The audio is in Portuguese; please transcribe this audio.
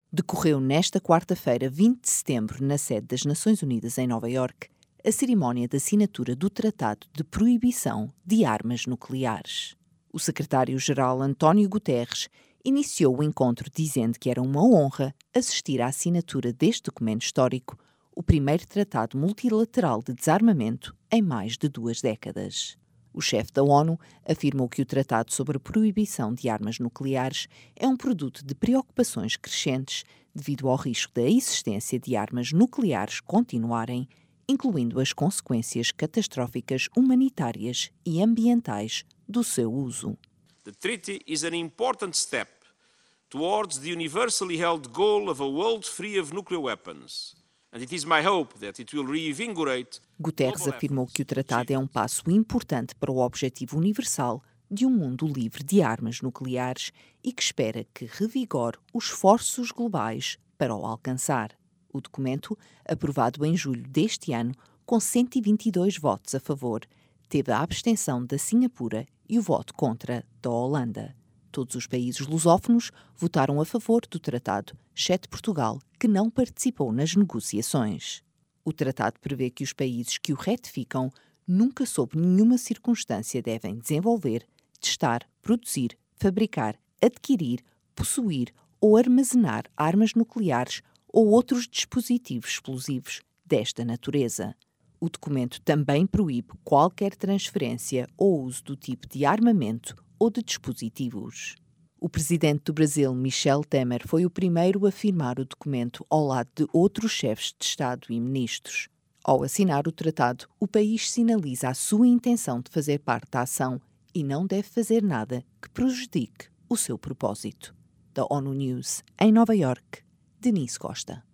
Decorreu nesta quarta-feira, 20 de setembro, na sede das Nações Unidas em Nova Iorque, a cerimónia de assinatura do Tratado de Proibição de Armas Nucleares. O secretário-geral António Guterres iniciou o encontro dizendo que era uma honra assistir à assinatura deste documento histórico, o primeiro tratado multilateral de desarmamento em mais de 2 décadas. O chefe da ONU afirmou que o Tratado sobre a Proibição de Armas Nucleares é um produto de preocupações crescentes devido ao risco da existência de armas nucleares continuarem, incluindo as consequências catastróficas humanitárias e ambientais do seu uso. The treaty is an important step towards the universally held goal of a world free of nuclear weapons. And it is my hope that it will reinvigorate. Guterres afirmou que o tratado é um passo importante para o objetivo universal de um mundo livre de armas nucleares e que espera que revigore os esforços globais para o alcançar. O documento, aprovado em julho deste ano, com 122 votos a favor, teve a abstenção da Singapura e o voto contra da Holanda. Todos os países lusófonos votaram a favor do tratado, exceto Portugal, que não participou nas negociações. O tratado prevê que os países que o ratificam nunca sob nenhuma circunstância devem desenvolver, testar, produzir, fabricar, adquirir, possuir ou armazenar armas nucleares ou outros dispositivos explosivos desta natureza. O documento também proíbe qualquer transferência ou uso do tipo de armamento ou de dispositivos. O presidente do Brasil, Michel Temer, foi o primeiro a firmar o documento ao lado de outros chefes de Estado e ministros. Ao assinar o tratado, o país sinaliza a sua intenção de fazer parte da ação e não deve fazer nada que prejudique o seu propósito. Da ONU News, em Nova Iorque, Denise Costa.